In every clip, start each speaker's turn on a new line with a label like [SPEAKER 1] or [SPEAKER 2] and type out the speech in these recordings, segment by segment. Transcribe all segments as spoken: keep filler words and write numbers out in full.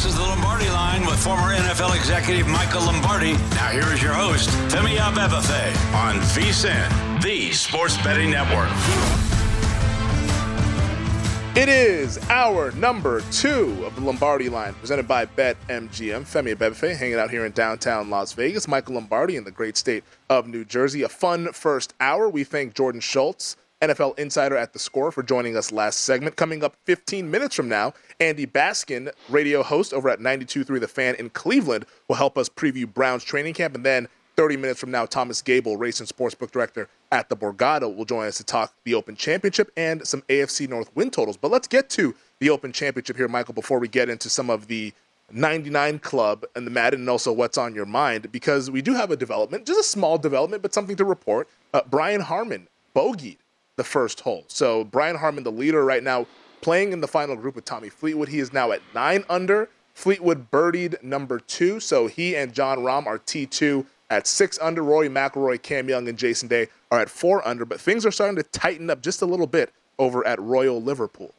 [SPEAKER 1] is the Lombardi Line with former N F L executive Michael Lombardi. Now here is your host, Femi Abebefe, on V S I N, the Sports Betting Network.
[SPEAKER 2] It is hour number two of the Lombardi Line, presented by BetMGM. Femi Abebefe hanging out here in downtown Las Vegas. Michael Lombardi in the great state of New Jersey. A fun first hour. We thank Jordan Schultz, N F L insider at The Score, for joining us last segment. Coming up fifteen minutes from now, Andy Baskin, radio host over at ninety-two point three The Fan in Cleveland, will help us preview Browns training camp. And then thirty minutes from now, Thomas Gable, race and sportsbook director at the Borgata, will join us to talk the Open Championship and some A F C North win totals. But let's get to the Open Championship here, Michael, before we get into some of the ninety-nine Club and the Madden and also what's on your mind, because we do have a development, just a small development, but something to report. Uh, Brian Harman bogeyed the first hole. So Brian Harman, the leader right now, playing in the final group with Tommy Fleetwood. He is now at nine under. Fleetwood birdied number two, so he and John Rahm are T two at six under. Rory McIlroy, Cam Young, and Jason Day are at four under. But things are starting to tighten up just a little bit over at Royal Liverpool.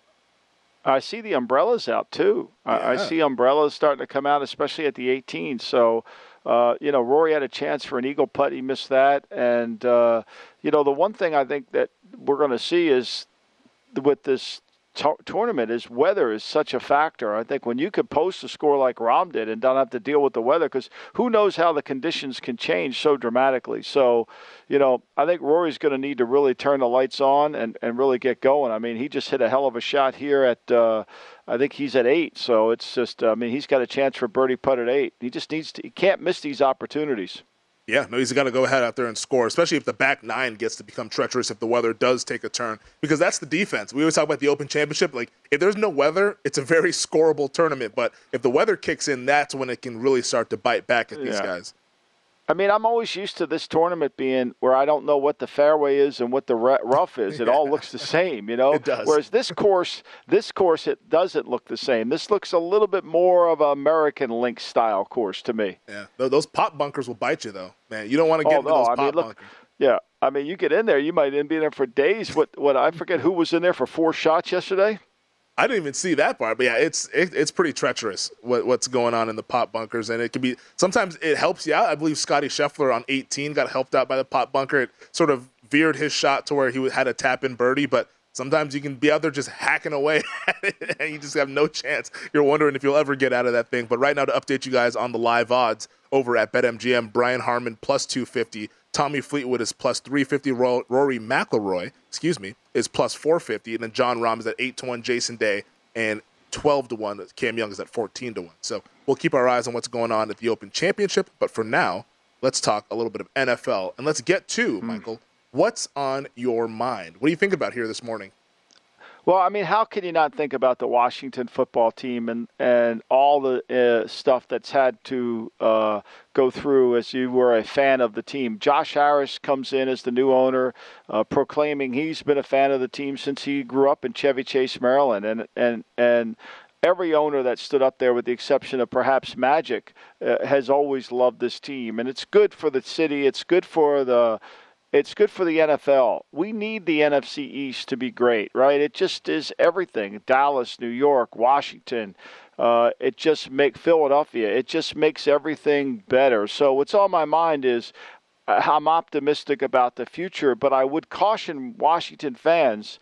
[SPEAKER 3] I see the umbrellas out, too. Yeah. I, I see umbrellas starting to come out, especially at the eighteen. So, uh, you know, Rory had a chance for an eagle putt. He missed that. And, uh, you know, the one thing I think that we're going to see is with this t- tournament is weather is such a factor. I think when you could post a score like Rahm did and don't have to deal with the weather, because who knows how the conditions can change so dramatically. So, you know, I think Rory's going to need to really turn the lights on and, and really get going. I mean, he just hit a hell of a shot here at, uh, I think he's at eight. So it's just, I mean, he's got a chance for birdie putt at eight. He just needs to, he can't miss these opportunities.
[SPEAKER 2] Yeah, no, he's got to go ahead out there and score, especially if the back nine gets to become treacherous if the weather does take a turn, because that's the defense. We always talk about the Open Championship. Like, if there's no weather, it's a very scoreable tournament. But if the weather kicks in, that's when it can really start to bite back at these
[SPEAKER 3] yeah.
[SPEAKER 2] guys.
[SPEAKER 3] I mean, I'm always used to this tournament being where I don't know what the fairway is and what the rough is. It yeah. all looks the same, you know?
[SPEAKER 2] It does.
[SPEAKER 3] Whereas this course, this course, it doesn't look the same. This looks a little bit more of an American Link style course to me.
[SPEAKER 2] Yeah, those pop bunkers will bite you, though, man. You don't want to get
[SPEAKER 3] oh,
[SPEAKER 2] into
[SPEAKER 3] no.
[SPEAKER 2] those
[SPEAKER 3] I
[SPEAKER 2] pop
[SPEAKER 3] mean, look,
[SPEAKER 2] bunkers.
[SPEAKER 3] Yeah, I mean, you get in there, you might be in there for days. What, what I forget who was in there for four shots yesterday.
[SPEAKER 2] I didn't even see that part, but yeah, it's it, it's pretty treacherous what, what's going on in the pop bunkers, and it can be sometimes it helps you out. I believe Scotty Scheffler on eighteen got helped out by the pop bunker. It sort of veered his shot to where he had a tap in birdie, but sometimes you can be out there just hacking away at it, and you just have no chance. You're wondering if you'll ever get out of that thing. But right now, to update you guys on the live odds over at BetMGM, Brian Harman plus two fifty. Tommy Fleetwood is plus three fifty. Rory McIlroy, excuse me, is plus four fifty. And then John Rahm is at eight to one. Jason Day and twelve to one. Cam Young is at fourteen to one. So we'll keep our eyes on what's going on at the Open Championship. But for now, let's talk a little bit of N F L. And let's get to, mm. Michael, what's on your mind? What do you think about here this morning?
[SPEAKER 3] Well, I mean, how can you not think about the Washington football team and, and all the uh, stuff that's had to uh, go through as you were a fan of the team? Josh Harris comes in as the new owner, uh, proclaiming he's been a fan of the team since he grew up in Chevy Chase, Maryland. And, and, and every owner that stood up there, with the exception of perhaps Magic, uh, has always loved this team. And it's good for the city. It's good for the It's good for the N F L. We need the N F C East to be great, right? It just is everything. Dallas, New York, Washington. Uh, it just make Philadelphia. It just makes everything better. So what's on my mind is I'm optimistic about the future, but I would caution Washington fans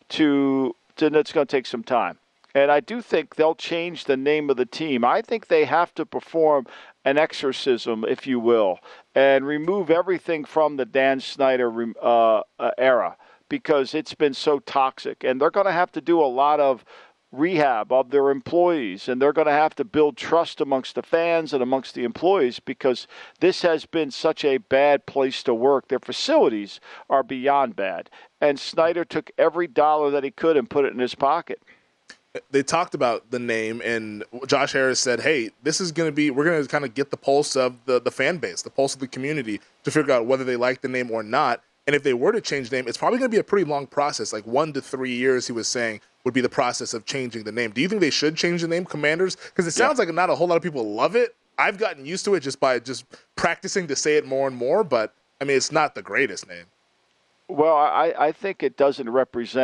[SPEAKER 3] to, to it's going to take some time. And I do think they'll change the name of the team. I think they have to perform an exorcism, if you will, and remove everything from the Dan Snyder uh, uh, era, because it's been so toxic. And they're going to have to do a lot of rehab of their employees, and they're going to have to build trust amongst the fans and amongst the employees, because this has been such a bad place to work. Their facilities are beyond bad. And Snyder took every dollar that he could and put it in his pocket.
[SPEAKER 2] They talked about the name, and Josh Harris said, hey, this is going to be, we're going to kind of get the pulse of the, the fan base, the pulse of the community, to figure out whether they like the name or not. And if they were to change the name, it's probably going to be a pretty long process, like one to three years, he was saying, would be the process of changing the name. Do you think they should change the name, Commanders? Because it sounds yeah. like not a whole lot of people love it. I've gotten used to it just by just practicing to say it more and more, but, I mean, it's not the greatest name.
[SPEAKER 3] Well, I, I think it doesn't represent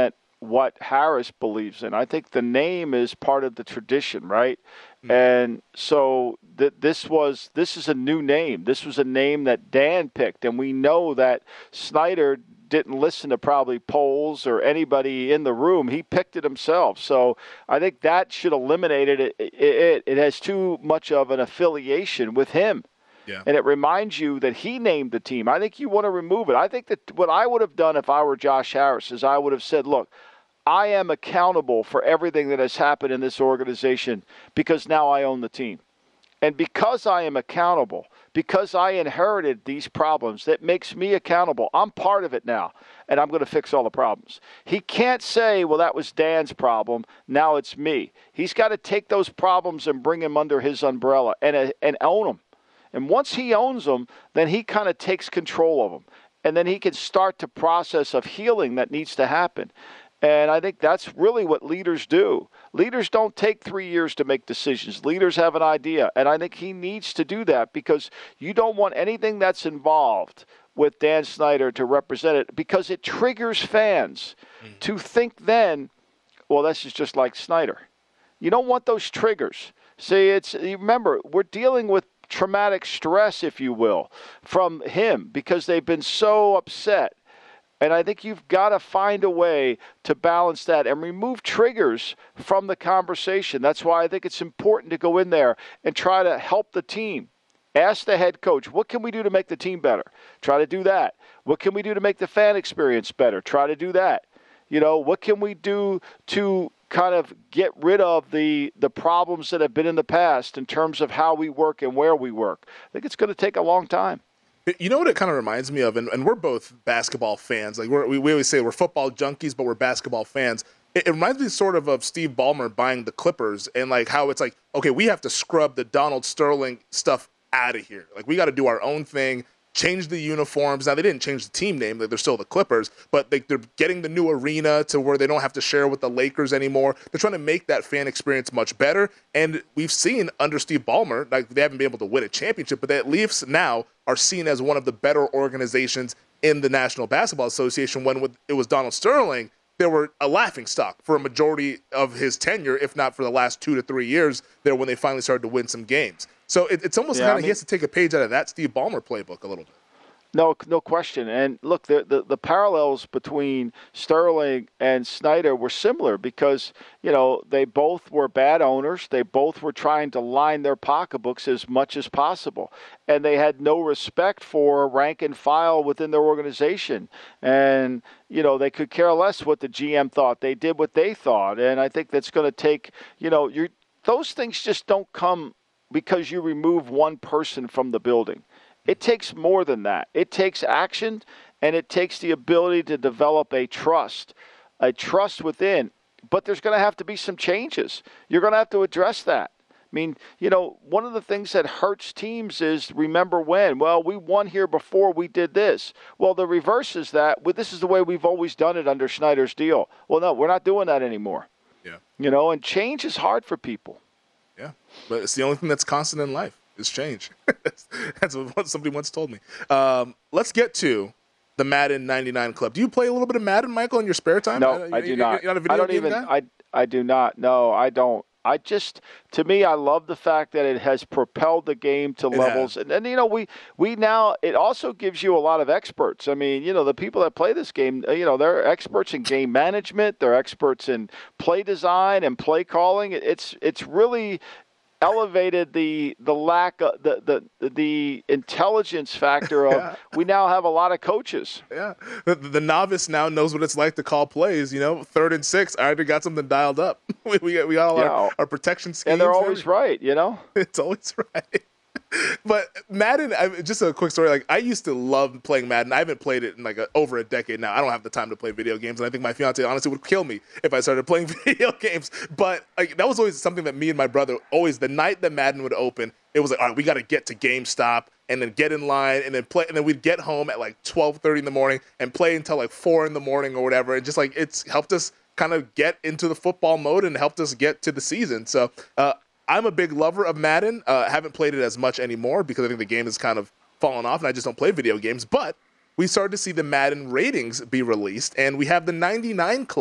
[SPEAKER 3] what Harris believes in. I think the name is part of the tradition, right? Mm-hmm. And so th- this was this is a new name. This was a name that Dan picked, and we know that Snyder didn't listen to probably polls or anybody in the room. He picked it himself. So I think that should eliminate it. It, it, it has too much of an affiliation with him.
[SPEAKER 2] Yeah.
[SPEAKER 3] And it reminds you that he named the team. I think you want to remove it. I think that what I would have done if I were Josh Harris is I would have said, look, I am accountable for everything that has happened in this organization because now I own the team. And because I am accountable, because I inherited these problems, that makes me accountable. I'm part of it now, and I'm going to fix all the problems. He can't say, well, that was Dan's problem, now it's me. He's got to take those problems and bring them under his umbrella and, uh, and own them. And once he owns them, then he kind of takes control of them. And then he can start the process of healing that needs to happen. And I think that's really what leaders do. Leaders don't take three years to make decisions. Leaders have an idea. And I think he needs to do that because you don't want anything that's involved with Dan Snyder to represent it because it triggers fans mm. to think then, well, this is just like Snyder. You don't want those triggers. See, it's remember, we're dealing with traumatic stress, if you will, from him because they've been so upset. And I think you've got to find a way to balance that and remove triggers from the conversation. That's why I think it's important to go in there and try to help the team. Ask the head coach, what can we do to make the team better? Try to do that. What can we do to make the fan experience better? Try to do that. You know, what can we do to kind of get rid of the the problems that have been in the past in terms of how we work and where we work? I think it's going to take a long time.
[SPEAKER 2] You know what it kind of reminds me of, and, and we're both basketball fans. Like we're, we we always say we're football junkies, but we're basketball fans. It, it reminds me sort of of Steve Ballmer buying the Clippers and like how it's like, okay, we have to scrub the Donald Sterling stuff out of here. Like we got to do our own thing, change the uniforms. Now they didn't change the team name; like they're still the Clippers, but they, they're getting the new arena to where they don't have to share with the Lakers anymore. They're trying to make that fan experience much better. And we've seen under Steve Ballmer, like they haven't been able to win a championship, but they at least now are seen as one of the better organizations in the National Basketball Association. When with, it was Donald Sterling, they were a laughingstock for a majority of his tenure, if not for the last two to three years there when they finally started to win some games. So it, it's almost yeah, kind of I mean, he has to take a page out of that Steve Ballmer playbook a little bit.
[SPEAKER 3] No, no question. And look, the, the the parallels between Sterling and Snyder were similar because, you know, they both were bad owners. They both were trying to line their pocketbooks as much as possible. And they had no respect for rank and file within their organization. And, you know, they could care less what the G M thought. They did what they thought. And I think that's going to take, you know, you're, those things just don't come because you remove one person from the building. It takes more than that. It takes action, and it takes the ability to develop a trust, a trust within. But there's going to have to be some changes. You're going to have to address that. I mean, you know, one of the things that hurts teams is remember when. Well, we won here before we did this. Well, the reverse is that. Well, this is the way we've always done it under Snyder's deal. Well, no, we're not doing that anymore.
[SPEAKER 2] Yeah.
[SPEAKER 3] You know, and change is hard for people.
[SPEAKER 2] Yeah, but it's the only thing that's constant in life. Is change. That's what somebody once told me. Um, let's get to the Madden ninety-nine Club. Do you play a little bit of Madden, Michael, in your spare time?
[SPEAKER 3] No, I, I do
[SPEAKER 2] you're,
[SPEAKER 3] not.
[SPEAKER 2] You're not a video
[SPEAKER 3] I don't
[SPEAKER 2] game
[SPEAKER 3] even.
[SPEAKER 2] guy?
[SPEAKER 3] I I do not. No, I don't. I just, to me, I love the fact that it has propelled the game to
[SPEAKER 2] it
[SPEAKER 3] levels. And, and, you know, we, we now, it also gives you a lot of experts. I mean, you know, the people that play this game, you know, they're experts in game management. They're experts in play design and play calling. It's, it's really elevated the the lack of the the the intelligence factor of yeah. We now have a lot of coaches.
[SPEAKER 2] Yeah, the, the novice now knows what it's like to call plays. You know, third and six, I already got something dialed up. we we got, we got all yeah. our, our protection schemes,
[SPEAKER 3] and they're always right. You know,
[SPEAKER 2] it's always right. But Madden, I, just a quick story. Like I used to love playing Madden. I haven't played it in like a, over a decade now. I don't have the time to play video games, and I think my fiance honestly would kill me if I started playing video games. But like that was always something that me and my brother always. The night that Madden would open, it was like, all right, we got to get to GameStop and then get in line and then play, and then we'd get home at like twelve thirty in the morning and play until like four in the morning or whatever. And just like it's helped us kind of get into the football mode and helped us get to the season. So. uh I'm a big lover of Madden. I uh, haven't played it as much anymore because I think the game has kind of fallen off and I just don't play video games. But we started to see the Madden ratings be released, and we have the ninety-nine Club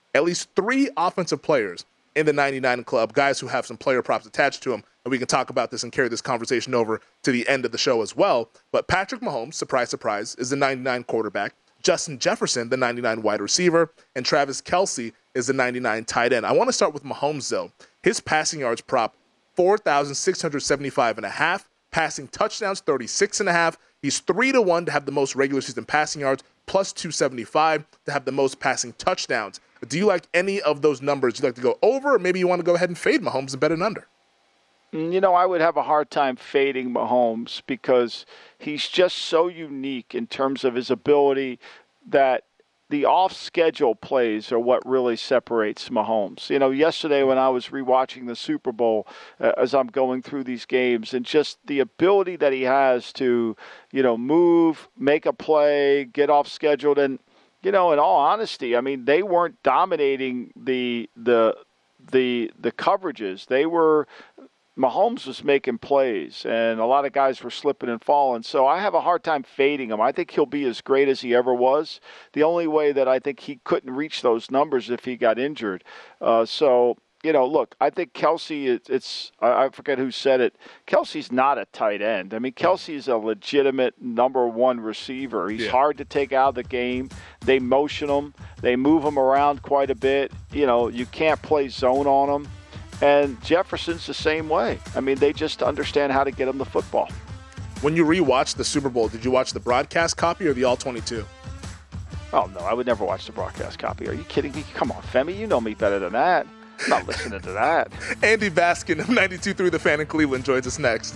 [SPEAKER 2] at least three offensive players in the ninety-nine club, guys who have some player props attached to them, and we can talk about this and carry this conversation over to the end of the show as well. But Patrick Mahomes, surprise, surprise, is the ninety-nine quarterback. Justin Jefferson, the ninety-nine wide receiver, and Travis Kelce is the ninety-nine tight end. I want to start with Mahomes, though. His passing yards prop, four thousand six hundred seventy-five and a half. Passing touchdowns, thirty-six and a half. He's three to one to have the most regular season passing yards, plus two seventy-five to have the most passing touchdowns. Do you like any of those numbers? Do you like to go over, or maybe you want to go ahead and fade Mahomes and bet an under?
[SPEAKER 3] You know, I would have a hard time fading Mahomes because he's just so unique in terms of his ability that the off-schedule plays are what really separates Mahomes. You know, yesterday when I was rewatching the Super Bowl, uh, as I'm going through these games, and just the ability that he has to, you know, move, make a play, get off-scheduled, and you know, in all honesty, I mean, they weren't dominating the the the the coverages. They were Mahomes was making plays, and a lot of guys were slipping and falling. So I have a hard time fading him. I think he'll be as great as he ever was. The only way that I think he couldn't reach those numbers if he got injured. Uh, so. You know, look, I think Kelce, it's, it's, I forget who said it, Kelce's not a tight end. I mean, Kelce's a legitimate number one receiver. He's yeah. hard to take out of the game. They motion him. They move him around quite a bit. You know, you can't play zone on him. And Jefferson's the same way. I mean, they just understand how to get him the football.
[SPEAKER 2] When you rewatched the Super Bowl, did you watch the broadcast copy or the all twenty-two?
[SPEAKER 3] Oh, no, I would never watch the broadcast copy. Are you kidding me? Come on, Femi, you know me better than that. I'm not listening to that.
[SPEAKER 2] Andy Baskin of ninety-two point three The Fan in Cleveland joins us next.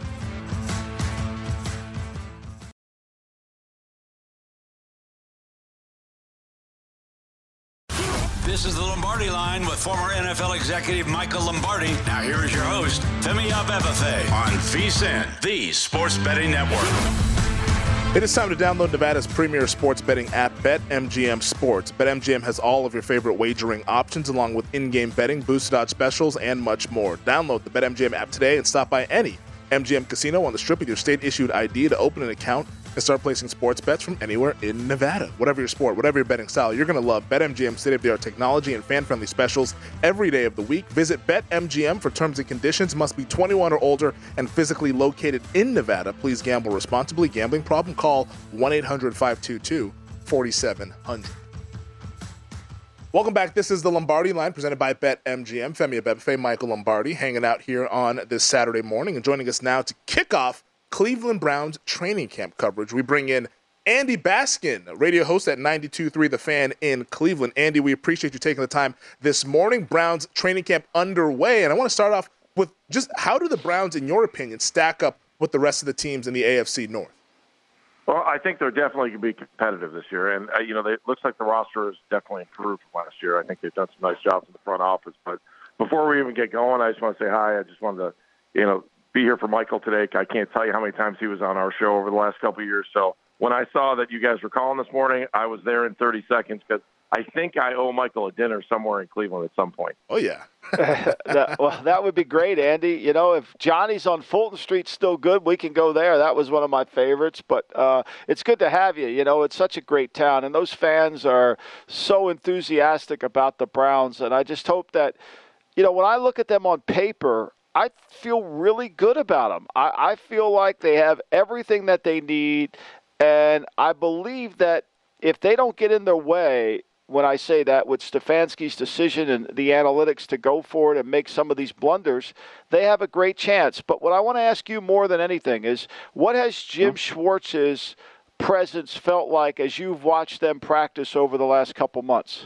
[SPEAKER 1] This is the Lombardi Line with former N F L executive Michael Lombardi. Now here is your host, Femi Abebefe, on V S I N, the Sports Betting Network.
[SPEAKER 2] It is time to download Nevada's premier sports betting app, BetMGM Sports. BetMGM has all of your favorite wagering options, along with in-game betting, boosted odds specials, and much more. Download the BetMGM app today and stop by any M G M casino on the Strip with your state-issued I D to open an account and start placing sports bets from anywhere in Nevada. Whatever your sport, whatever your betting style, you're going to love BetMGM's state-of-the-art technology and fan-friendly specials every day of the week. Visit BetMGM for terms and conditions. Must be twenty-one or older and physically located in Nevada. Please gamble responsibly. Gambling problem? Call one eight hundred five two two four seven zero zero. Welcome back. This is the Lombardi Line presented by BetMGM. Femi Abebefe, Michael Lombardi, hanging out here on this Saturday morning, and joining us now to kick off Cleveland Browns training camp coverage. We bring in Andy Baskin, radio host at ninety-two point three The Fan in Cleveland. Andy, we appreciate you taking the time this morning. Browns training camp underway, and I want to start off with just how do the Browns, in your opinion, stack up with the rest of the teams in the A F C North?
[SPEAKER 4] Well, I think they're definitely going to be competitive this year. And, uh, you know, they, it looks like the roster is definitely improved from last year. I think they've done some nice jobs in the front office. But before we even get going, I just want to say hi. I just wanted to, you know, be here for Michael today. I can't tell you how many times he was on our show over the last couple of years. So when I saw that you guys were calling this morning, I was there in thirty seconds because I think I owe Michael a dinner somewhere in Cleveland at some point.
[SPEAKER 2] Oh, yeah.
[SPEAKER 3] that, well, that would be great, Andy. You know, if Johnny's on Fulton Street still good, we can go there. That was one of my favorites. But uh, it's good to have you. You know, it's such a great town. And those fans are so enthusiastic about the Browns. And I just hope that, you know, when I look at them on paper, I feel really good about them. I, I feel like they have everything that they need. And I believe that if they don't get in their way, when I say that, with Stefanski's decision and the analytics to go for it and make some of these blunders, they have a great chance. But what I want to ask you more than anything is, what has Jim Schwartz's presence felt like as you've watched them practice over the last couple months?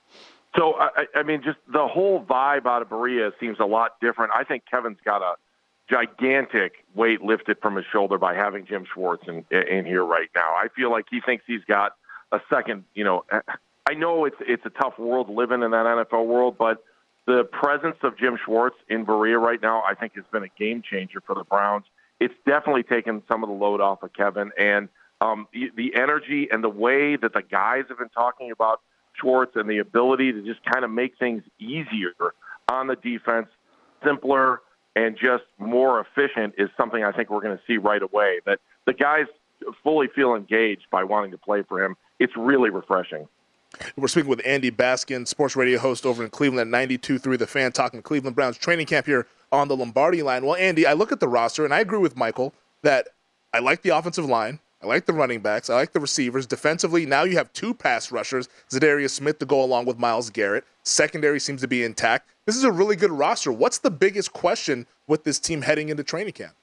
[SPEAKER 4] So, I, I mean, just the whole vibe out of Berea seems a lot different. I think Kevin's got a gigantic weight lifted from his shoulder by having Jim Schwartz in, in here right now. I feel like he thinks he's got a second, you know, I know it's it's a tough world living in that N F L world, but the presence of Jim Schwartz in Berea right now, I think, has been a game changer for the Browns. It's definitely taken some of the load off of Kevin, and um, the energy and the way that the guys have been talking about Schwartz and the ability to just kind of make things easier on the defense, simpler and just more efficient, is something I think we're going to see right away. That the guys fully feel engaged by wanting to play for him. It's really refreshing.
[SPEAKER 2] We're speaking with Andy Baskin, sports radio host over in Cleveland at ninety-two point three The Fan, talking Cleveland Browns training camp here on the Lombardi line. Well, Andy, I look at the roster, and I agree with Michael that I like the offensive line. I like the running backs. I like the receivers. Defensively, now you have two pass rushers, Zadarius Smith to go along with Myles Garrett. Secondary seems to be intact. This is a really good roster. What's the biggest question with this team heading into training camp?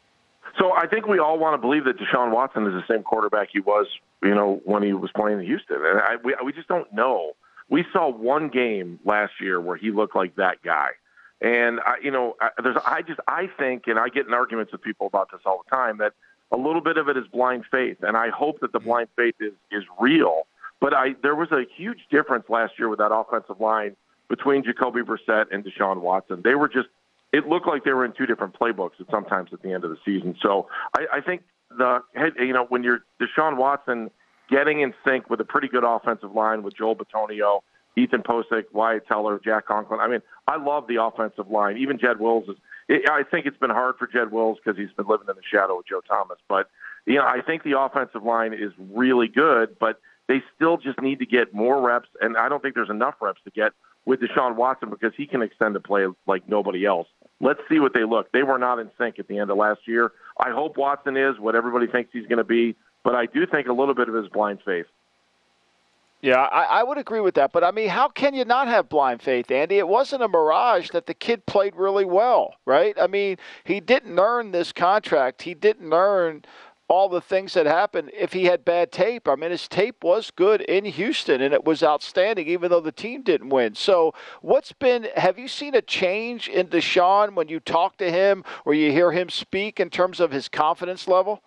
[SPEAKER 4] So I think we all want to believe that Deshaun Watson is the same quarterback he was, you know, when he was playing in Houston. And I, we, we just don't know. We saw one game last year where he looked like that guy. And, I, you know, I, there's, I just, I think, and I get in arguments with people about this all the time, that a little bit of it is blind faith. And I hope that the blind faith is, is real. But I, there was a huge difference last year with that offensive line between Jacoby Brissett and Deshaun Watson. They were just, it looked like they were in two different playbooks at sometimes at the end of the season. So I, I think the, you know, when you're Deshaun Watson getting in sync with a pretty good offensive line with Joel Bitonio, Ethan Posick, Wyatt Teller, Jack Conklin. I mean, I love the offensive line. Even Jed Wills is, I think it's been hard for Jed Wills because he's been living in the shadow of Joe Thomas. But, you know, I think the offensive line is really good, but they still just need to get more reps. And I don't think there's enough reps to get with Deshaun Watson because he can extend the play like nobody else. Let's see what they look. They were not in sync at the end of last year. I hope Watson is what everybody thinks he's going to be, but I do think a little bit of his blind faith.
[SPEAKER 3] Yeah, I, I would agree with that. But, I mean, how can you not have blind faith, Andy? It wasn't a mirage that the kid played really well, right? I mean, he didn't earn this contract. He didn't earn all the things that happened if he had bad tape. I mean, his tape was good in Houston, and it was outstanding, even though the team didn't win. So what's been – have you seen a change in Deshaun when you talk to him or you hear him speak in terms of his confidence level?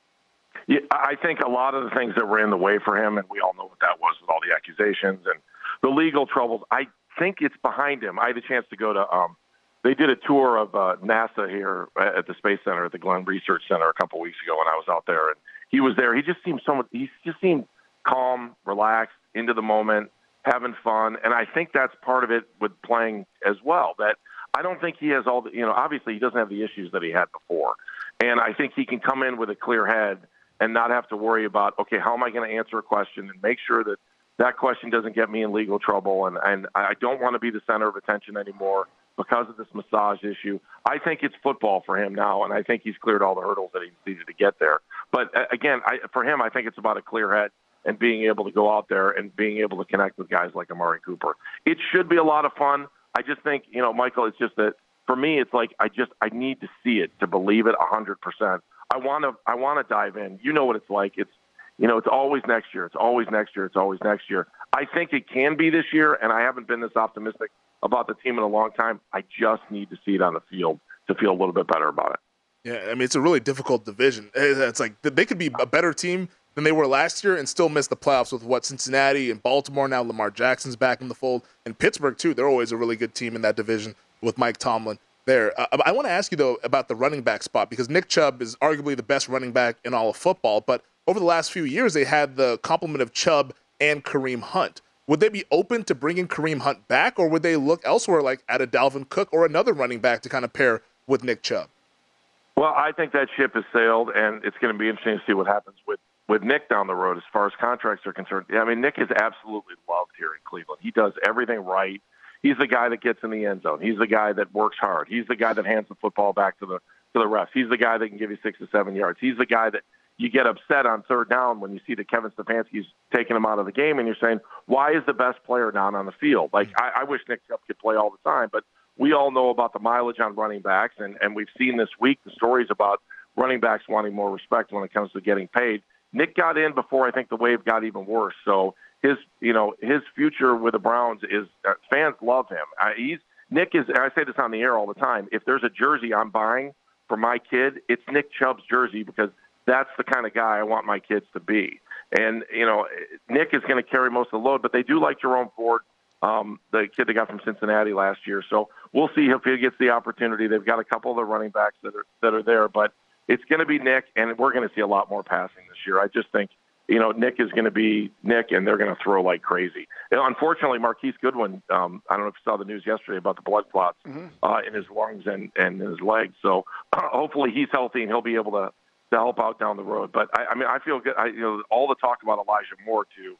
[SPEAKER 4] Yeah, I think a lot of the things that were in the way for him, and we all know what that was with all the accusations and the legal troubles, I think it's behind him. I had a chance to go to um, – they did a tour of uh, NASA here at the Space Center, at the Glenn Research Center a couple weeks ago when I was out there. And he was there. He just seemed so – he just seemed calm, relaxed, into the moment, having fun. And I think that's part of it with playing as well, that I don't think he has all the – you know, obviously he doesn't have the issues that he had before. And I think he can come in with a clear head and not have to worry about, okay, how am I going to answer a question and make sure that that question doesn't get me in legal trouble. And, and I don't want to be the center of attention anymore because of this massage issue. I think it's football for him now, and I think he's cleared all the hurdles that he needed to get there. But, uh, again, I, for him, I think it's about a clear head and being able to go out there and being able to connect with guys like Amari Cooper. It should be a lot of fun. I just think, you know, Michael, it's just that for me, it's like I just I need to see it to believe it one hundred percent. I want to I want to dive in. You know what it's like. It's, you know, it's always next year. It's always next year. It's always next year. I think it can be this year, and I haven't been this optimistic about the team in a long time. I just need to see it on the field to feel a little bit better about it.
[SPEAKER 2] Yeah, I mean, it's a really difficult division. It's like they could be a better team than they were last year and still miss the playoffs with what Cincinnati and Baltimore now. Lamar Jackson's back in the fold, and Pittsburgh too. They're always a really good team in that division with Mike Tomlin there. Uh, I want to ask you, though, about the running back spot, because Nick Chubb is arguably the best running back in all of football, but over the last few years, they had the complement of Chubb and Kareem Hunt. Would they be open to bringing Kareem Hunt back, or would they look elsewhere, like at a Dalvin Cook or another running back to kind of pair with Nick Chubb?
[SPEAKER 4] Well, I think that ship has sailed, and it's going to be interesting to see what happens with, with Nick down the road as far as contracts are concerned. I mean, Nick is absolutely loved here in Cleveland. He does everything right. He's the guy that gets in the end zone. He's the guy that works hard. He's the guy that hands the football back to the to the refs. He's the guy that can give you six to seven yards. He's the guy that you get upset on third down when you see that Kevin Stefanski's taking him out of the game, and you're saying, why is the best player down on the field? Like, I, I wish Nick Chubb could play all the time, but we all know about the mileage on running backs, and, and we've seen this week the stories about running backs wanting more respect when it comes to getting paid. Nick got in before I think the wave got even worse, so his, you know, his future with the Browns is uh, fans love him. Uh, he's Nick is. I say this on the air all the time. If there's a jersey I'm buying for my kid, it's Nick Chubb's jersey, because that's the kind of guy I want my kids to be. And you know, Nick is going to carry most of the load, but they do like Jerome Ford, um, the kid they got from Cincinnati last year. So we'll see if he gets the opportunity. They've got a couple of the running backs that are that are there, but it's going to be Nick, and we're going to see a lot more passing this year. I just think, you know, Nick is going to be Nick, and they're going to throw like crazy. And unfortunately, Marquise Goodwin, um, I don't know if you saw the news yesterday about the blood clots mm-hmm. uh, in his lungs and, and in his legs. So uh, hopefully he's healthy and he'll be able to, to help out down the road. But, I, I mean, I feel good. I, you know, all the talk about Elijah Moore, too,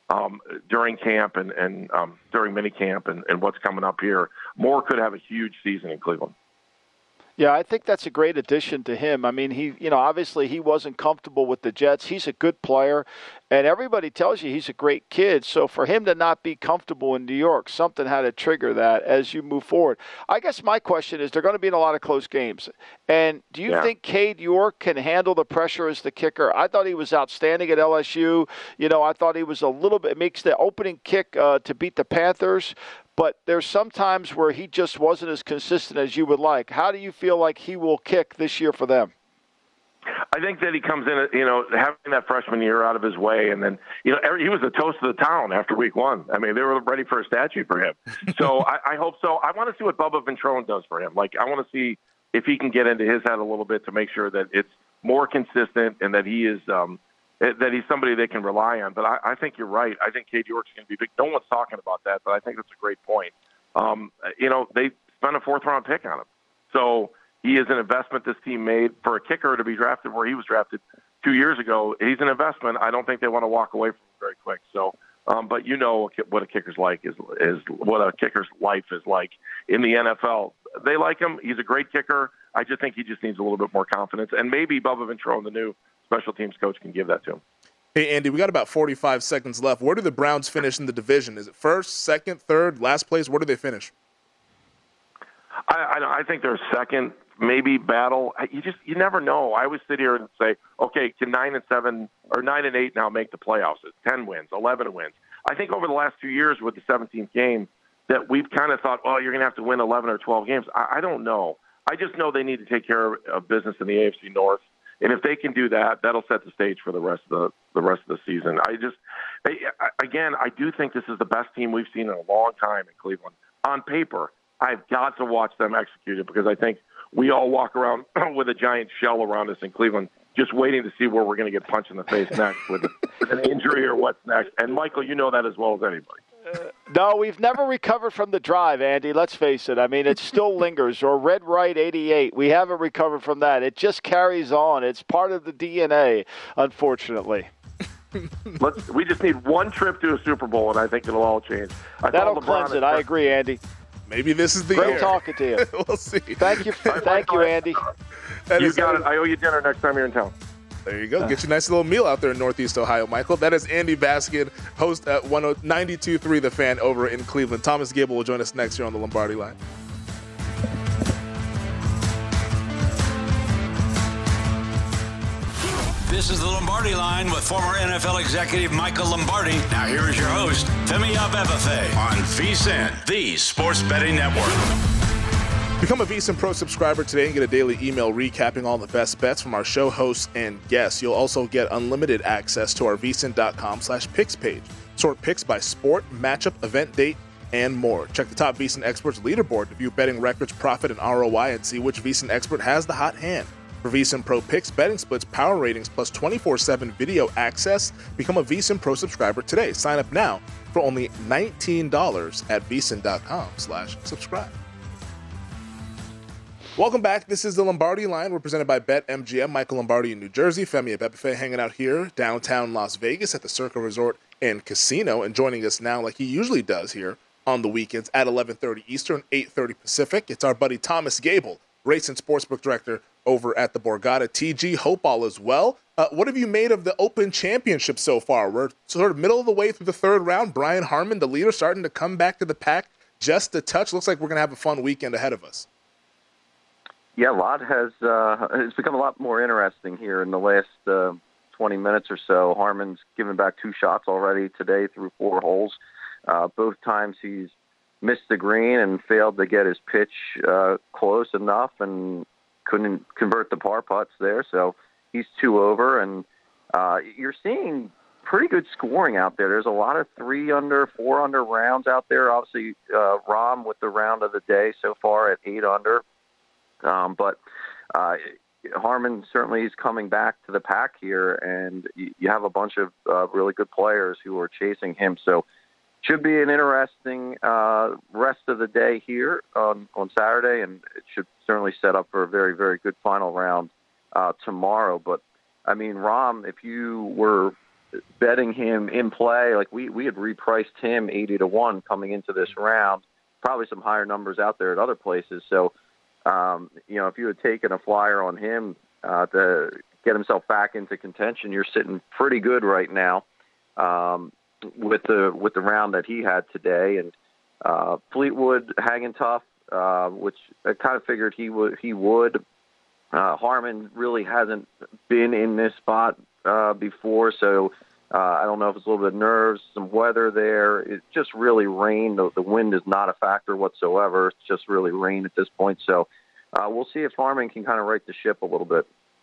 [SPEAKER 4] um, during camp and, and um, during mini camp and, and what's coming up here, Moore could have a huge season in Cleveland.
[SPEAKER 3] Yeah, I think that's a great addition to him. I mean, he, you know, obviously he wasn't comfortable with the Jets. He's a good player, and everybody tells you he's a great kid. So for him to not be comfortable in New York, something had to trigger that as you move forward. I guess my question is, they're going to be in a lot of close games. And do you
[SPEAKER 4] yeah.
[SPEAKER 3] think Cade York can handle the pressure as the kicker? I thought he was outstanding at L S U. You know, I thought he was a little bit, makes the opening kick uh, to beat the Panthers. But there's some times where he just wasn't as consistent as you would like. How do you feel like he will kick this year for them?
[SPEAKER 4] I think that he comes in, you know, having that freshman year out of his way, and then, you know, he was the toast of the town after week one. I mean, they were ready for a statue for him. So I, I hope so. I want to see what Bubba Ventrone does for him. Like, I want to see if he can get into his head a little bit to make sure that it's more consistent and that he is um, – that he's somebody they can rely on. But I, I think you're right. I think Cade York's going to be big. No one's talking about that, but I think that's a great point. Um, you know, they spent a fourth-round pick on him. So he is an investment this team made for a kicker to be drafted where he was drafted two years ago. He's an investment. I don't think they want to walk away from him very quick. So, um, but you know what a kicker's like is, is what a kicker's life is like in the N F L. They like him. He's a great kicker. I just think he just needs a little bit more confidence. And maybe Bubba Ventrone, the new special teams coach, can give that to him.
[SPEAKER 2] Hey, Andy, we got about forty-five seconds left. Where do the Browns finish in the division? Is it first, second, third, last place? Where do they finish?
[SPEAKER 4] I, I, I think they're second, maybe battle. You just you never know. I always sit here and say, okay, can nine and seven or nine and eight now make the playoffs? It's ten wins, eleven wins. I think over the last two years with the seventeenth game that we've kind of thought, oh, you're going to have to win eleven or twelve games. I, I don't know. I just know they need to take care of business in the A F C North. And if they can do that, that'll set the stage for the rest of the, the rest of the season. I just, I, again, I do think this is the best team we've seen in a long time in Cleveland. On paper, I've got to watch them execute it because I think we all walk around with a giant shell around us in Cleveland, just waiting to see where we're going to get punched in the face next with an injury or what's next. And, Michael, you know that as well as anybody.
[SPEAKER 3] Uh, no, we've never recovered from the drive, Andy. Let's face it. I mean, it still lingers. Or Red Right eighty-eight. We haven't recovered from that. It just carries on. It's part of the D N A, unfortunately.
[SPEAKER 4] Let's, we just need one trip to a Super Bowl, and I think it'll all change. I
[SPEAKER 3] That'll cleanse it. I agree, Andy.
[SPEAKER 2] Maybe this is the
[SPEAKER 3] Great
[SPEAKER 2] year.
[SPEAKER 3] Great talking to you.
[SPEAKER 2] We'll see.
[SPEAKER 3] Thank you, thank you, Andy.
[SPEAKER 4] You got it. I owe you dinner next time you're in town.
[SPEAKER 2] There you go. Get you a nice little meal out there in Northeast Ohio, Michael. That is Andy Baskin, host at ninety-two point three The Fan over in Cleveland. Thomas Gable will join us next year on the Lombardi Line.
[SPEAKER 1] This is the Lombardi Line with former N F L executive Michael Lombardi. Now here is your host, Femi Abebefe, on VSiN, the Sports Betting Network.
[SPEAKER 2] Become a VSiN Pro subscriber today and get a daily email recapping all the best bets from our show hosts and guests. You'll also get unlimited access to our VSiN.com slash picks page. Sort picks by sport, matchup, event date, and more. Check the top VSiN experts leaderboard to view betting records, profit, and R O I and see which VSiN expert has the hot hand. For VSiN Pro picks, betting splits, power ratings, plus twenty-four seven video access, become a VSiN Pro subscriber today. Sign up now for only nineteen dollars at VSiN.com slash subscribe. Welcome back. This is the Lombardi Line. We're presented by BetMGM. Michael Lombardi in New Jersey. Femi Abebefe hanging out here downtown Las Vegas at the Circa Resort and Casino, and joining us now like he usually does here on the weekends at eleven thirty Eastern, eight thirty Pacific. It's our buddy Thomas Gable, race and sportsbook director over at the Borgata. T G, hope all is well. Uh, what have you made of the Open Championship so far? We're sort of middle of the way through the third round. Brian Harman, the leader, starting to come back to the pack just a touch. Looks like we're going to have a fun weekend ahead of us.
[SPEAKER 5] Yeah, a lot has uh, it's become a lot more interesting here in the last uh, twenty minutes or so. Harman's given back two shots already today through four holes. Uh, both times he's missed the green and failed to get his pitch uh, close enough and couldn't convert the par putts there. So he's two over, and uh, you're seeing pretty good scoring out there. There's a lot of three under, four under rounds out there. Obviously, uh, Rahm with the round of the day so far at eight under. Um, but uh, Harman certainly is coming back to the pack here, and you, you have a bunch of uh, really good players who are chasing him. So should be an interesting uh, rest of the day here on, on Saturday, and it should certainly set up for a very, very good final round uh, tomorrow. But, I mean, Rahm, if you were betting him in play, like we, we had repriced him eighty to one coming into this round, probably some higher numbers out there at other places. So, um, you know, if you had taken a flyer on him uh, to get himself back into contention, you're sitting pretty good right now um, with the with the round that he had today. And uh, Fleetwood hanging tough, uh, which I kind of figured he would. He would. Uh, Harmon really hasn't been in this spot uh, before, so uh, I don't know if it's a little bit of nerves, some weather there. It's just really rain. The, the wind is not a factor whatsoever. It's just really rain at this point. So uh, we'll see if Harmon can kind of right the ship a little bit.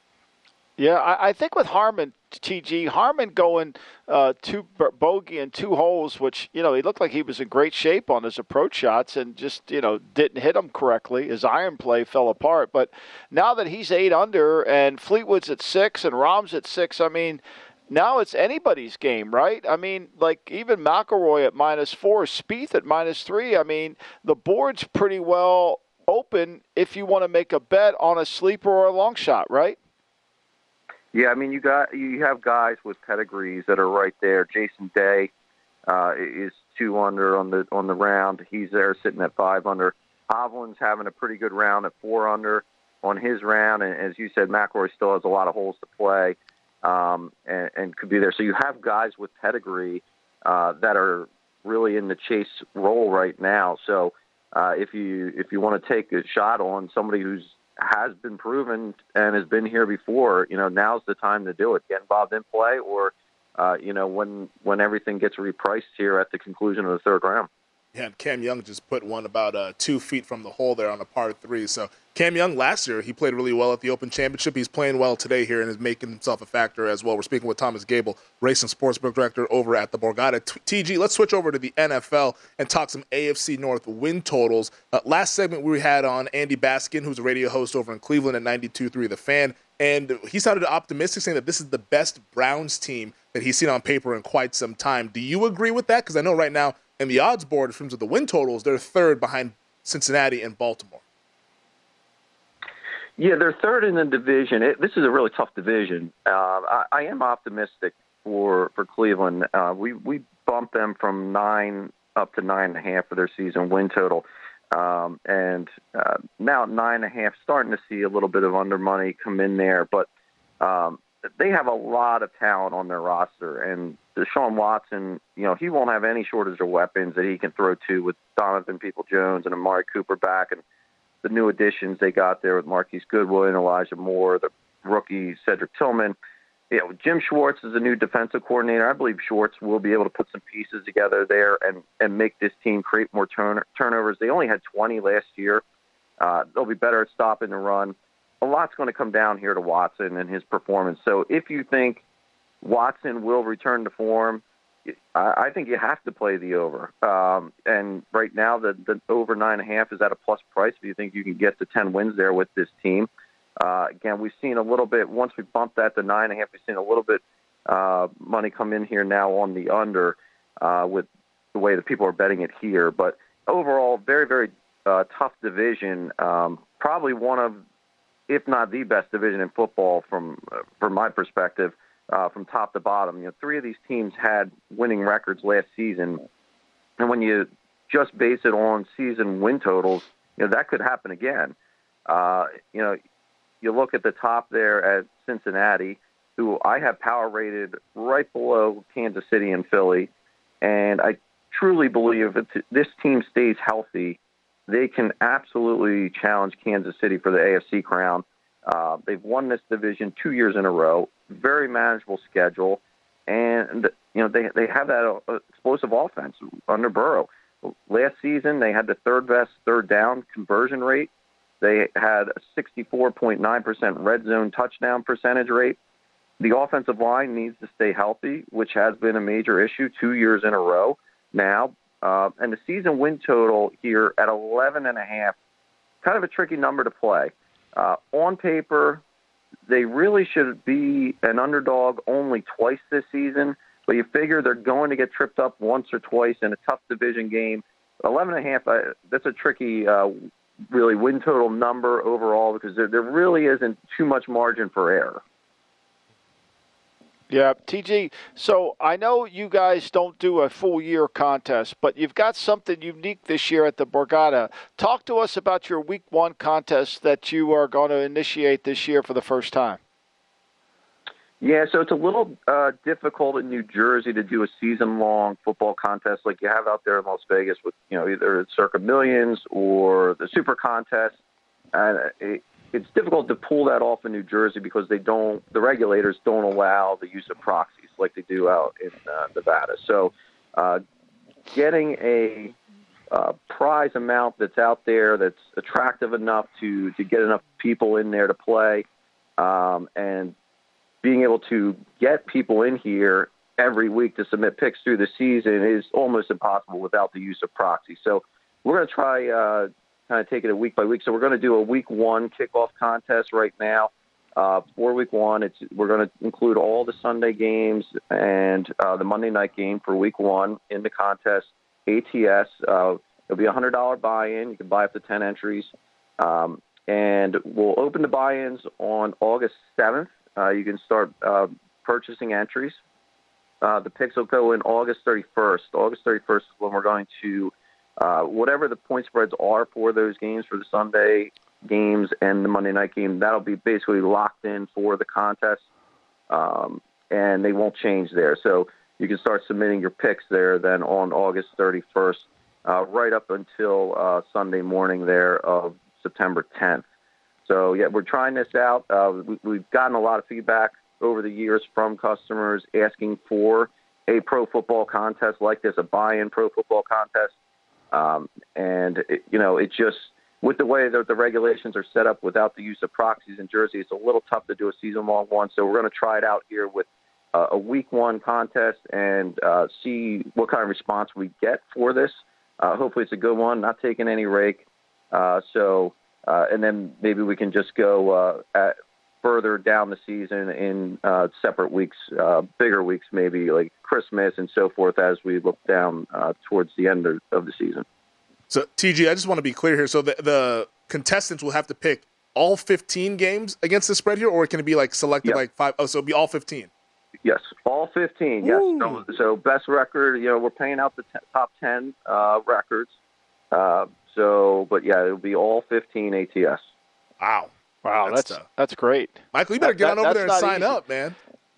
[SPEAKER 3] Yeah, I, I think with Harmon, T G, Harmon going uh, two bogey and two holes, which, you know, he looked like he was in great shape on his approach shots and just, you know, didn't hit them correctly. His iron play fell apart. But now that he's eight under and Fleetwood's at six and Rahm's at six, I mean, now it's anybody's game, right? I mean, like even McIlroy at minus four, Spieth at minus three. I mean, the board's pretty well open if you want to make a bet on a sleeper or a long shot, right?
[SPEAKER 5] Yeah, I mean, you got you have guys with pedigrees that are right there. Jason Day uh, is two under on the on the round. He's there sitting at five under. Hovland's having a pretty good round at four under on his round, and as you said, McIlroy still has a lot of holes to play um, and, and could be there. So you have guys with pedigree uh, that are really in the chase role right now. So uh, if you if you want to take a shot on somebody who's has been proven and has been here before, you know, now's the time to do it. Get involved in play or, uh, you know, when when everything gets repriced here at the conclusion of the third round.
[SPEAKER 2] Yeah, and Cam Young just put one about uh, two feet from the hole there on a par three. So Cam Young last year, he played really well at the Open Championship. He's playing well today here and is making himself a factor as well. We're speaking with Thomas Gable, race and sportsbook director over at the Borgata. T G, let's switch over to the N F L and talk some A F C North win totals. Uh, last segment we had on Andy Baskin, who's a radio host over in Cleveland at ninety-two point three The Fan, and he sounded optimistic, saying that this is the best Browns team that he's seen on paper in quite some time. Do you agree with that? Because I know right now, in the odds board, in terms of the win totals, they're third behind Cincinnati and Baltimore.
[SPEAKER 5] Yeah, they're third in the division. It, this is a really tough division. Uh, I, I am optimistic for for Cleveland. Uh, we we bumped them from nine up to nine and a half for their season win total, um, and uh, now at nine and a half, starting to see a little bit of under money come in there. But um, they have a lot of talent on their roster, and Deshaun Watson, you know, he won't have any shortage of weapons that he can throw to with Donovan Peoples-Jones and Amari Cooper back, and the new additions they got there with Marquise Goodwin, Elijah Moore, the rookie Cedric Tillman. You know, Jim Schwartz is the new defensive coordinator. I believe Schwartz will be able to put some pieces together there and, and make this team create more turn, turnovers. They only had twenty last year. Uh, they'll be better at stopping the run. A lot's going to come down here to Watson and his performance. So if you think Watson will return to form, I think you have to play the over. Um, and right now, the, the over nine and a half is at a plus price if you think you can get to ten wins there with this team. Uh, again, we've seen a little bit, once we bumped that to nine and a half, we've seen a little bit uh, money come in here now on the under uh, with the way that people are betting it here. But overall, very, very uh, tough division. Um, probably one of, if not the best division in football from, uh, from my perspective. Uh, from top to bottom. You know, three of these teams had winning records last season, and when you just base it on season win totals, you know, that could happen again. Uh, you know, you look at the top there at Cincinnati, who I have power rated right below Kansas City and Philly, and I truly believe if this team stays healthy, they can absolutely challenge Kansas City for the A F C crown. Uh, they've won this division two years in a row, very manageable schedule, and you know they they have that uh, explosive offense under Burrow. Last season, they had the third best third down conversion rate. They had a sixty-four point nine percent red zone touchdown percentage rate. The offensive line needs to stay healthy, which has been a major issue two years in a row now. Uh, and the season win total here at eleven and a half, kind of a tricky number to play. Uh, on paper, they really should be an underdog only twice this season, but you figure they're going to get tripped up once or twice in a tough division game. eleven and a half, uh, that's a tricky, uh, really win total number overall because there, there really isn't too much margin for error.
[SPEAKER 3] Yeah, T G, so I know you guys don't do a full year contest, but you've got something unique this year at the Borgata. Talk to us about your week one contest that you are going to initiate this year for the first time.
[SPEAKER 5] Yeah, so it's a little uh, difficult in New Jersey to do a season-long football contest like you have out there in Las Vegas with, you know, either Circa Millions or the Super Contest. And it, it's difficult to pull that off in New Jersey because they don't, the regulators don't allow the use of proxies like they do out in uh, Nevada. So uh, getting a uh, prize amount that's out there that's attractive enough to, to get enough people in there to play um, and being able to get people in here every week to submit picks through the season is almost impossible without the use of proxy. So we're going to try uh, kind of take it a week by week. So we're going to do a week one kickoff contest right now. Uh, for week one, it's we're going to include all the Sunday games and uh, the Monday night game for week one in the contest. A T S, uh, it'll be a one hundred dollars buy-in. You can buy up to ten entries. Um, and we'll open the buy-ins on August seventh. Uh, you can start uh, purchasing entries. Uh, the picks will go in August thirty-first. August thirty-first is when we're going to, uh, whatever the point spreads are for those games, for the Sunday games and the Monday night game, that'll be basically locked in for the contest, um, and they won't change there. So you can start submitting your picks there then on August thirty-first, uh, right up until uh, Sunday morning there of September tenth. So, yeah, we're trying this out. Uh, we, we've gotten a lot of feedback over the years from customers asking for a pro football contest like this, a buy-in pro football contest. Um, and, it, you know, it just, with the way that the regulations are set up without the use of proxies in Jersey, it's a little tough to do a season-long one. So we're going to try it out here with uh, a week one contest and uh, see what kind of response we get for this. Uh, hopefully it's a good one, not taking any rake. Uh, so... Uh, and then maybe we can just go uh, at further down the season in uh, separate weeks, uh, bigger weeks, maybe like Christmas and so forth as we look down uh, towards the end of, of the season.
[SPEAKER 2] So, T G, I just want to be clear here. So the, the contestants will have to pick all fifteen games against the spread here, or can it be like selected
[SPEAKER 5] Yep.
[SPEAKER 2] like five? Oh, so it'll be all fifteen.
[SPEAKER 5] Yes, all fifteen, yes. So, so best record, you know, we're paying out the t- top ten uh, records. Uh, So, but yeah, it'll be all fifteen A T S.
[SPEAKER 2] Wow.
[SPEAKER 3] Wow, that's that's, that's great.
[SPEAKER 2] Michael, you better
[SPEAKER 3] That-
[SPEAKER 2] get
[SPEAKER 3] that-
[SPEAKER 2] on over there and
[SPEAKER 3] that's
[SPEAKER 2] sign
[SPEAKER 3] not
[SPEAKER 2] up, man.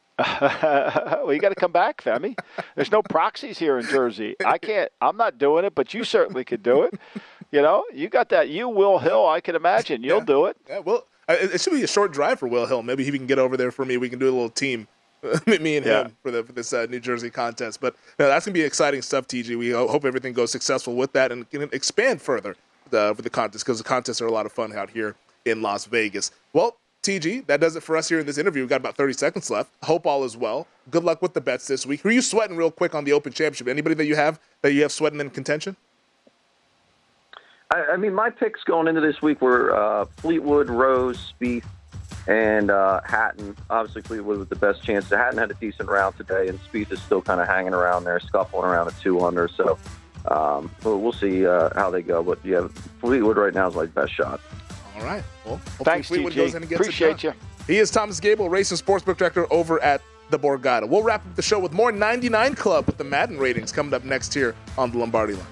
[SPEAKER 3] Well, you got to come back, Femi. There's no proxies here in Jersey. I can't. I'm not doing it, but you certainly could do it. You know, you got that. You, Will Hill, I can imagine. You'll
[SPEAKER 2] Yeah.
[SPEAKER 3] do it.
[SPEAKER 2] Yeah, well, uh, it it should be a short drive for Will Hill. Maybe he can get over there for me. We can do a little team, me and
[SPEAKER 3] Yeah.
[SPEAKER 2] him, for, the, for this uh, New Jersey contest. But no, that's going to be exciting stuff, T G. We ho- hope everything goes successful with that and can expand further the, for the contest, because the contests are a lot of fun out here in Las Vegas. Well, T G, that does it for us here in this interview. We've got about thirty seconds left. Hope all is well. Good luck with the bets this week. Who are you sweating real quick on the Open Championship? Anybody that you have that you have sweating in contention?
[SPEAKER 5] I, I mean, my picks going into this week were uh, Fleetwood, Rose, Spieth, and uh, Hatton. Obviously, Fleetwood with the best chance. Hatton had a decent round today, and Spieth is still kind of hanging around there, scuffling around at two under. So um, we'll, we'll see uh, how they go. But, yeah, Fleetwood right now is my best shot.
[SPEAKER 2] All right. Well, hopefully
[SPEAKER 3] Thanks,
[SPEAKER 2] Fleetwood
[SPEAKER 3] T G.
[SPEAKER 2] goes in and gets
[SPEAKER 3] Appreciate
[SPEAKER 2] it done.
[SPEAKER 3] you.
[SPEAKER 2] He is Thomas Gable, race and sportsbook director over at the Borgata. We'll wrap up the show with more ninety-nine Club with the Madden ratings coming up next here on the Lombardi Line.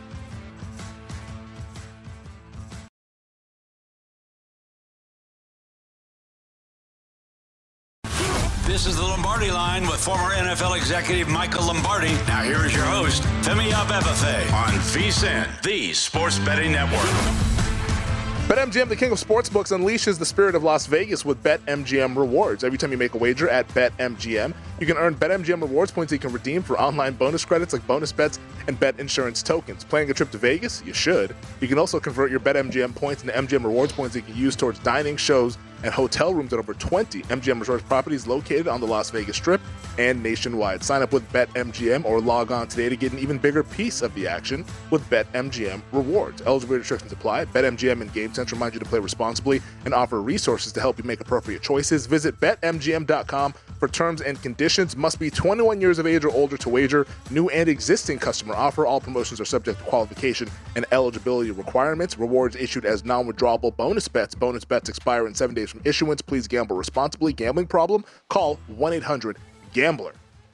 [SPEAKER 1] This is the Lombardi Line with former N F L executive Michael Lombardi. Now here is your host, Femi Abebefe, on VSiN, the Sports Betting Network.
[SPEAKER 2] BetMGM, the king of sportsbooks, unleashes the spirit of Las Vegas with BetMGM rewards. Every time you make a wager at BetMGM, you can earn BetMGM rewards points you can redeem for online bonus credits like bonus bets and bet insurance tokens. Planning a trip to Vegas? You should. You can also convert your BetMGM points into M G M rewards points that you can use towards dining, shows, and hotel rooms at over twenty M G M Resorts properties located on the Las Vegas Strip and nationwide. Sign up with BetMGM or log on today to get an even bigger piece of the action with BetMGM rewards. Eligibility restrictions apply. BetMGM and GameSense remind you to play responsibly and offer resources to help you make appropriate choices. Visit Bet M G M dot com for terms and conditions. Must be twenty-one years of age or older to wager. New and existing customer offer. All promotions are subject to qualification and eligibility requirements. Rewards issued as non-withdrawable bonus bets. Bonus bets expire in seven days from issuance. Please gamble responsibly. Gambling problem? Call one eight hundred Gambler.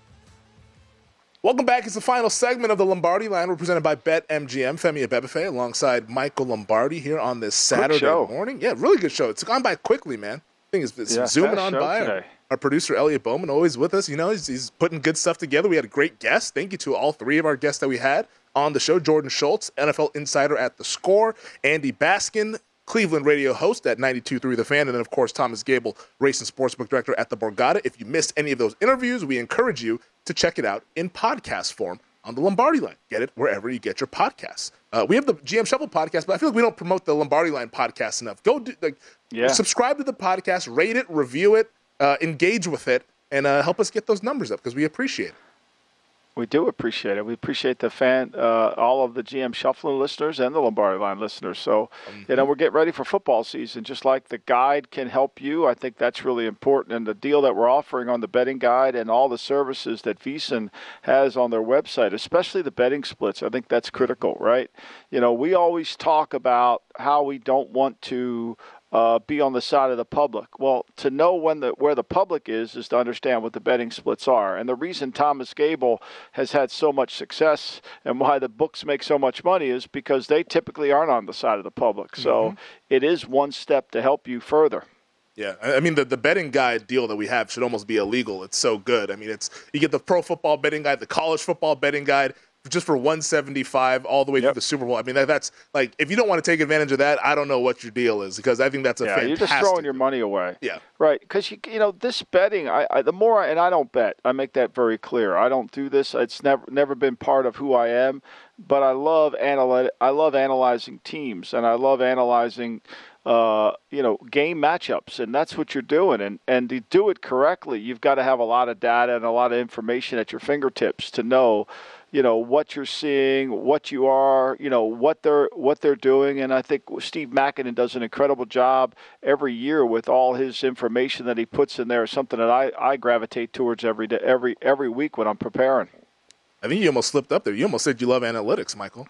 [SPEAKER 2] Welcome back. It's the final segment of the Lombardi Line. We're presented by BetMGM. Femi Abebefe alongside Michael Lombardi here on this Saturday morning. Yeah, really good show. It's gone by quickly, man. I think it's, it's
[SPEAKER 3] yeah,
[SPEAKER 2] zooming on by.
[SPEAKER 3] Today.
[SPEAKER 2] Our producer, Elliot Bowman, always with us. You know, he's, he's putting good stuff together. We had a great guest. Thank you to all three of our guests that we had on the show. Jordan Schultz, N F L insider at The Score. Andy Baskin, Cleveland radio host at ninety-two point three The Fan. And then, of course, Thomas Gable, race and sportsbook director at the Borgata. If you missed any of those interviews, we encourage you to check it out in podcast form on the Lombardi Line. Get it wherever you get your podcasts. Uh, we have the G M Shuffle podcast, but I feel like we don't promote the Lombardi Line podcast enough. Go do, like,
[SPEAKER 3] yeah.
[SPEAKER 2] subscribe to the podcast, rate it, review it, uh, engage with it, and uh, help us get those numbers up because we appreciate it.
[SPEAKER 3] We do appreciate it. We appreciate the fan, uh, all of the G M Shuffling listeners and the Lombardi Line listeners. So, mm-hmm. you know, we're getting ready for football season. Just like the guide can help you, I think that's really important. And the deal that we're offering on the betting guide and all the services that VSiN has on their website, especially the betting splits, I think that's critical, right? You know, we always talk about how we don't want to Uh, be on the side of the public. Well, to know when the where the public is is to understand what the betting splits are. And the reason Thomas Gable has had so much success and why the books make so much money is because they typically aren't on the side of the public. So mm-hmm. it is one step to help you further.
[SPEAKER 2] Yeah, I mean, the, the betting guide deal that we have should almost be illegal. It's so good. I mean, it's you get the pro football betting guide, the college football betting guide, just for one seventy-five all the way yep. through the Super Bowl. I mean, that, that's like, if you don't want to take advantage of that, I don't know what your deal is, because I think that's a
[SPEAKER 3] yeah,
[SPEAKER 2] fantastic.
[SPEAKER 3] You're just throwing your money away.
[SPEAKER 2] Yeah.
[SPEAKER 3] Right. Because, you, you know, this betting, I, I the more, I, and I don't bet. I make that very clear. I don't do this. It's never never been part of who I am. But I love analy- I love analyzing teams, and I love analyzing uh, you know, game matchups, and that's what you're doing. And, and to do it correctly, you've got to have a lot of data and a lot of information at your fingertips to know, you know, what you're seeing, what you are, you know, what they're what they're doing. And I think Steve Makinen does an incredible job every year with all his information that he puts in there. Something that I, I gravitate towards every day, every every week when I'm preparing.
[SPEAKER 2] I think you almost slipped up there. You almost said you love analytics, Michael.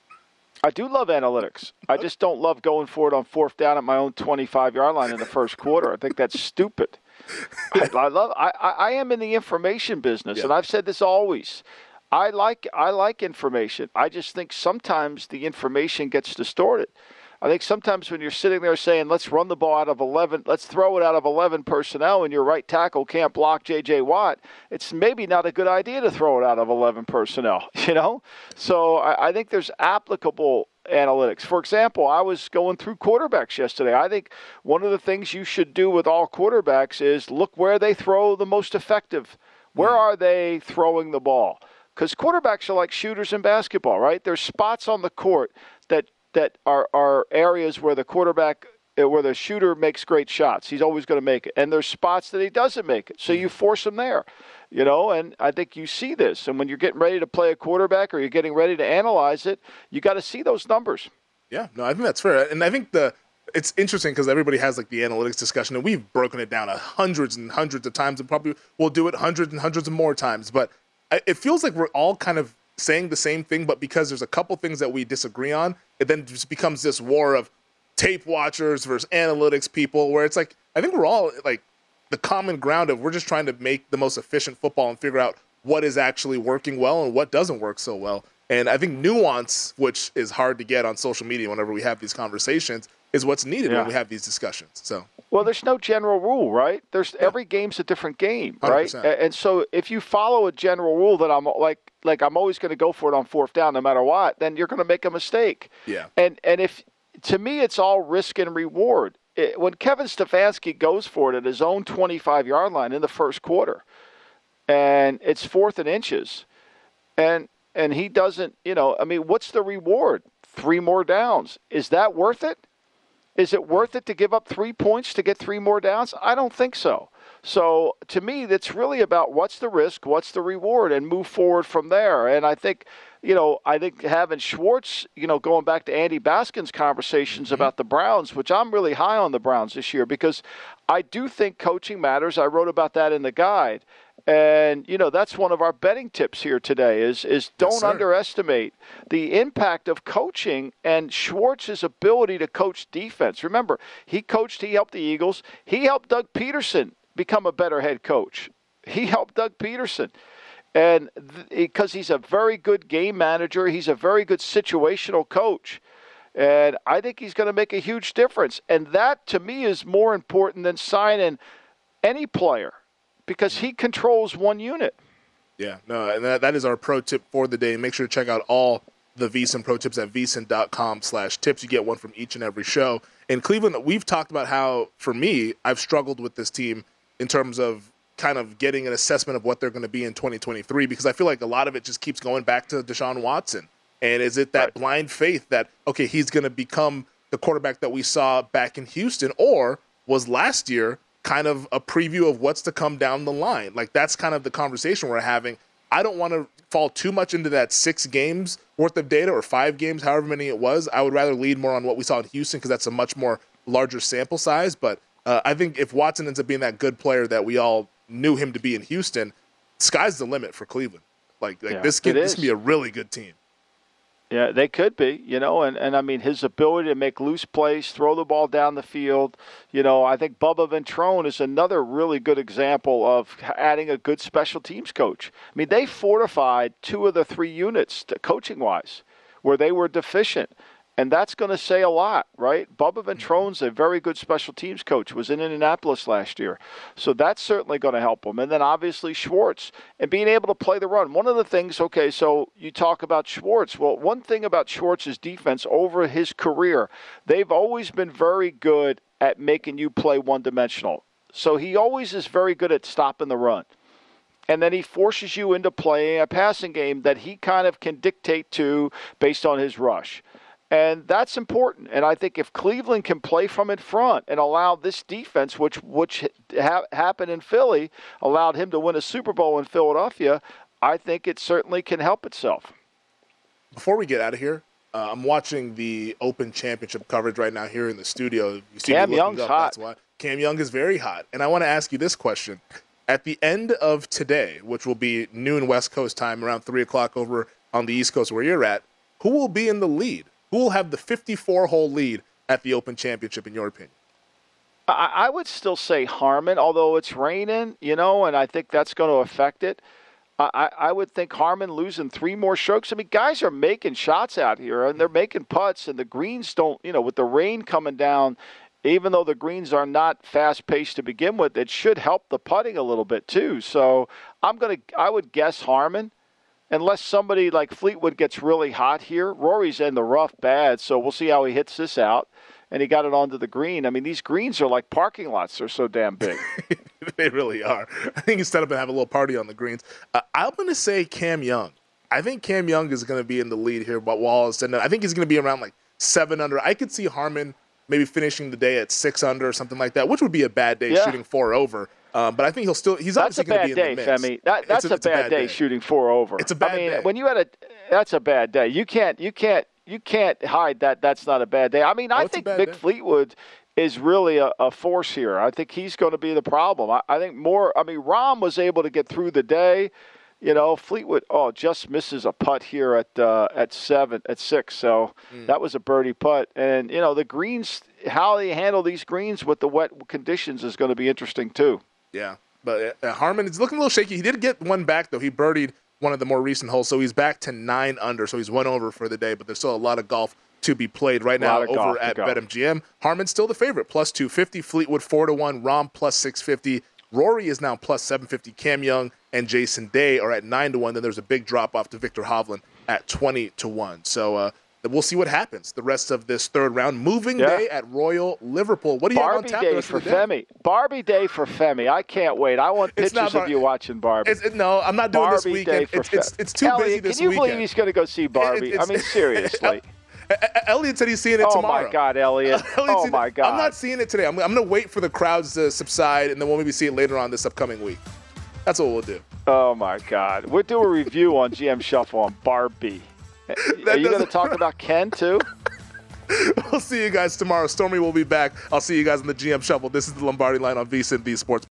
[SPEAKER 3] I do love analytics. I just don't love going for it on fourth down at my own twenty-five-yard line in the first quarter. I think that's stupid. I, I love. I, I am in the information business, yeah. and I've said this always. I like I like information. I just think sometimes the information gets distorted. I think sometimes when you're sitting there saying, let's run the ball out of eleven, let's throw it out of eleven personnel, and your right tackle can't block J J. Watt, it's maybe not a good idea to throw it out of eleven personnel, you know? So I, I think there's applicable analytics. For example, I was going through quarterbacks yesterday. I think one of the things you should do with all quarterbacks is look where they throw the most effective. Where are they throwing the ball? Because quarterbacks are like shooters in basketball, right? There's spots on the court that that are, are areas where the quarterback, where the shooter makes great shots. He's always going to make it. And there's spots that he doesn't make it. So you force him there, you know, and I think you see this. And when you're getting ready to play a quarterback or you're getting ready to analyze it, you got to see those numbers.
[SPEAKER 2] Yeah, no, I think that's fair. And I think the it's interesting because everybody has like the analytics discussion, and we've broken it down hundreds and hundreds of times, and probably we'll do it hundreds and hundreds of more times. But it feels like we're all kind of saying the same thing, but because there's a couple things that we disagree on, it then just becomes this war of tape watchers versus analytics people, where it's like, I think we're all like the common ground of we're just trying to make the most efficient football and figure out what is actually working well and what doesn't work so well. And I think nuance, which is hard to get on social media whenever we have these conversations, is what's needed yeah. when we have these discussions. So,
[SPEAKER 3] well, there's no general rule, right? There's yeah. every game's a different game, right? one hundred percent. And so if you follow a general rule that I'm like, like I'm always going to go for it on fourth down no matter what, then you're going to make a mistake.
[SPEAKER 2] Yeah.
[SPEAKER 3] And and if to me it's all risk and reward. It, when Kevin Stefanski goes for it at his own twenty-five-yard line in the first quarter, and it's fourth and inches, and and he doesn't, you know, I mean, what's the reward? Three more downs. Is that worth it? Is it worth it to give up three points to get three more downs? I don't think so. So to me, that's really about what's the risk, what's the reward, and move forward from there. And I think, you know, I think having Schwartz, you know, going back to Andy Baskin's conversations mm-hmm. about the Browns, which I'm really high on the Browns this year because I do think coaching matters. I wrote about that in the guide. And, you know, that's one of our betting tips here today is, is don't yes, underestimate the impact of coaching and Schwartz's ability to coach defense. Remember, he coached, he helped the Eagles. He helped Doug Peterson become a better head coach. He helped Doug Peterson. And because th- he's a very good game manager, he's a very good situational coach. And I think he's going to make a huge difference. And that, to me, is more important than signing any player because he controls one unit.
[SPEAKER 2] Yeah, no, and that, that is our pro tip for the day. Make sure to check out all the VSiN pro tips at vsin.com slash tips. You get one from each and every show. In Cleveland, we've talked about how, for me, I've struggled with this team in terms of kind of getting an assessment of what they're going to be in twenty twenty-three because I feel like a lot of it just keeps going back to Deshaun Watson. And is it that right. blind faith that, okay, he's going to become the quarterback that we saw back in Houston, or was last year kind of a preview of what's to come down the line? Like, that's kind of the conversation we're having. I don't want to fall too much into that six games worth of data or five games, however many it was. I would rather lead more on what we saw in Houston because that's a much more larger sample size. But uh, I think if Watson ends up being that good player that we all knew him to be in Houston, sky's the limit for Cleveland. Like, like yeah, this can this can be a really good team.
[SPEAKER 3] Yeah, they could be, you know, and, and I mean, his ability to make loose plays, throw the ball down the field, you know, I think Bubba Ventrone is another really good example of adding a good special teams coach. I mean, they fortified two of the three units coaching-wise where they were deficient. And that's going to say a lot, right? Bubba Ventrone's a very good special teams coach, was in Indianapolis last year. So that's certainly going to help him. And then obviously Schwartz and being able to play the run. One of the things, okay, so you talk about Schwartz. Well, one thing about Schwartz's defense over his career, they've always been very good at making you play one-dimensional. So he always is very good at stopping the run. And then he forces you into playing a passing game that he kind of can dictate to based on his rush. And that's important. And I think if Cleveland can play from in front and allow this defense, which which ha- happened in Philly, allowed him to win a Super Bowl in Philadelphia, I think it certainly can help itself.
[SPEAKER 2] Before we get out of here, uh, I'm watching the Open Championship coverage right now here in the studio. You see
[SPEAKER 3] Cam Young's
[SPEAKER 2] up,
[SPEAKER 3] hot.
[SPEAKER 2] That's why. Cam Young is very hot. And I want to ask you this question. At the end of today, which will be noon West Coast time, around three o'clock over on the East Coast where you're at, who will be in the lead? Who will have the fifty-four hole lead at the Open Championship, in your opinion?
[SPEAKER 3] I, I would still say Harman, although it's raining, you know, and I think that's going to affect it. I, I would think Harman losing three more strokes. I mean, guys are making shots out here, and they're making putts, and the greens don't, you know, with the rain coming down, even though the greens are not fast-paced to begin with, it should help the putting a little bit too. So I'm going to, I would guess Harman. Unless somebody like Fleetwood gets really hot here. Rory's in the rough bad, so we'll see how he hits this out. And he got it onto the green. I mean, these greens are like parking lots. They're so damn big.
[SPEAKER 2] They really are. I think instead of have a little party on the greens. Uh, I'm going to say Cam Young. I think Cam Young is going to be in the lead here, but while it's I think he's going to be around like seven under. I could see Harman maybe finishing the day at six under or something like that, which would be a bad day yeah. shooting four over. Um, but I think he'll still – he's
[SPEAKER 3] that's
[SPEAKER 2] obviously going to be
[SPEAKER 3] day,
[SPEAKER 2] in the mix.
[SPEAKER 3] Femi. That, that's a, a bad, bad day, day shooting four over.
[SPEAKER 2] It's a bad
[SPEAKER 3] I mean,
[SPEAKER 2] day.
[SPEAKER 3] When you had a – that's a bad day. You can't – you can't you can't hide that that's not a bad day. I mean, oh, I think Mick day. Fleetwood is really a, a force here. I think he's going to be the problem. I, I think more – I mean, Rahm was able to get through the day. You know, Fleetwood, oh, just misses a putt here at uh, at seven, at six. So mm. that was a birdie putt. And, you know, the greens – how they handle these greens with the wet conditions is going to be interesting too.
[SPEAKER 2] Yeah. But uh, Harman is looking a little shaky. He did get one back, though. He birdied one of the more recent holes, so he's back to nine under. So he's one over for the day, but there's still a lot of golf to be played right now over at BetMGM. Harman's still the favorite, plus two fifty. Fleetwood four to one. Rahm plus six fifty. Rory is now plus seven fifty. Cam Young and Jason Day are at nine to one. Then there's a big drop off to Victor Hovland at twenty to one. So uh, we'll see what happens the rest of this third round. Moving yeah. day at Royal Liverpool. What do you
[SPEAKER 3] Barbie
[SPEAKER 2] have on tap
[SPEAKER 3] day
[SPEAKER 2] the rest
[SPEAKER 3] for
[SPEAKER 2] of the day?
[SPEAKER 3] Femi. Barbie day for Femi. I can't wait. I want pictures
[SPEAKER 2] Bar-
[SPEAKER 3] of you watching Barbie.
[SPEAKER 2] It's, it, no, I'm not doing
[SPEAKER 3] Barbie
[SPEAKER 2] this weekend.
[SPEAKER 3] Day
[SPEAKER 2] it's,
[SPEAKER 3] for
[SPEAKER 2] it's, it's too
[SPEAKER 3] Elliot,
[SPEAKER 2] busy this
[SPEAKER 3] can you
[SPEAKER 2] weekend.
[SPEAKER 3] believe he's going to go see Barbie?
[SPEAKER 2] It,
[SPEAKER 3] I mean, seriously.
[SPEAKER 2] Elliot said he's seeing it
[SPEAKER 3] oh
[SPEAKER 2] tomorrow.
[SPEAKER 3] Oh, my God, Elliot. oh, my God.
[SPEAKER 2] I'm not seeing it today. I'm, I'm going to wait for the crowds to subside, and then we'll maybe see it later on this upcoming week. That's what we'll do.
[SPEAKER 3] Oh, my God. We'll do a review on G M Shuffle on Barbie. Are you going to talk about Ken, too?
[SPEAKER 2] We'll see you guys tomorrow. Stormy will be back. I'll see you guys in the G M Shuffle. This is the Lombardi Line on VSiN, the Sports